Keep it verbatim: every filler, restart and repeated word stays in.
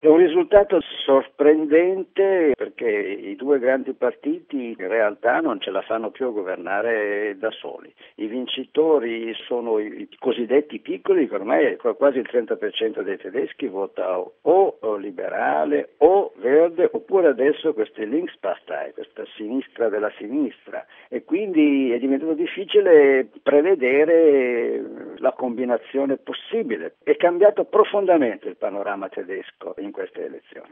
È un risultato sorprendente perché i due grandi partiti in realtà non ce la fanno più a governare da soli. I vincitori sono i cosiddetti piccoli, che ormai quasi il trenta per cento dei tedeschi vota o liberale o verde, oppure adesso queste Linkspartei, questa sinistra della sinistra, e quindi è diventato difficile prevedere la combinazione possibile. È cambiato profondamente il panorama tedesco in queste elezioni.